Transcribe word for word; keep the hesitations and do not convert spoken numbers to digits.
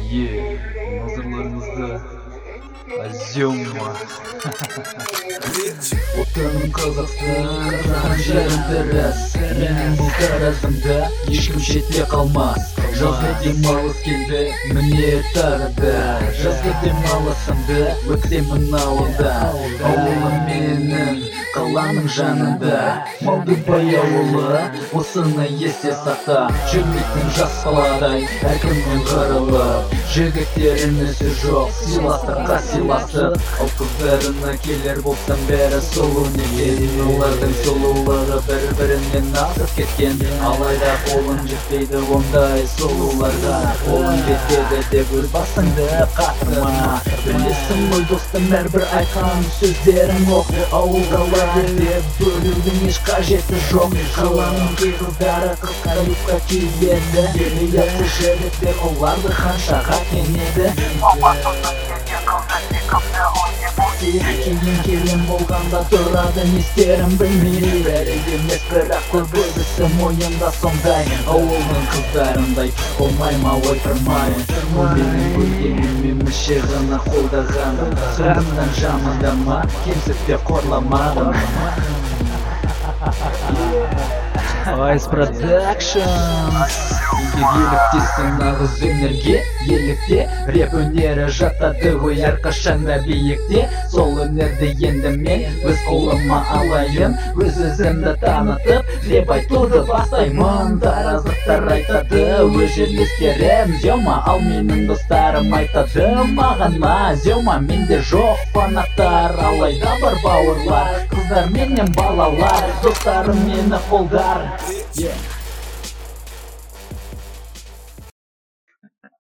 Е, назарларыңызда Азема. Отаным Қазақстан, қазақ жерімді рас. Менің бұл таразымда ешкім шетте қалмас. Жазғы демалыс келді, міне тағы да. Жазғы демалысымды өткіземін ауылда. Ауылым менің қаланың жанында. Малдыбай ауылы, осыны есте сақта. Жүрмейтін жас баладай, әркімнен қырылып. Жігіттерінісі жоқ, сыйластыққа сыйластық. Ал қыздарына келер болсам бәрі сұлу неге. Олардың сұлулығы бір-бірінен асып кеткен. Алайда қолың жетпейді ондай сұлуларға. Қолың жетеді деп өз басыңды қатырма. Білесің ғой достым, әрбір айтқан сөздерің оқ. Ауылға деп бөлудің еш қажеті жоқ. Қаланың кей қыздары қысқа юбка киеді. Ұятсыз жігіттер оларды қаншаға теңеді. Кейін келем болғанда тұрады не істерін білмей. Бәрі емес бірақ көбісі мойында сондай. Ауылдың қыздарындай болмай ма ойпырмай. Ол менің көргенім емші ғана қолдағаным. Сұрағымнан жамандама, кемсітпе қорламадым. Айс Productions. Еліктесің нағыз өнерге, елікте реп өнері жатады ғой әрқашан да биікте. Сол өнерді енді мен өз қолыма алайын. Өз өзімді танытып, реп айтуды бастаймын. Тараздықтар айтады, өз жерлестерім Зема, ал менің достарым айтады маған ма Зема, менде жоқ фанаттар, алайда бар бауырлар. Қыздар менен балалар, достарым мені қолдар.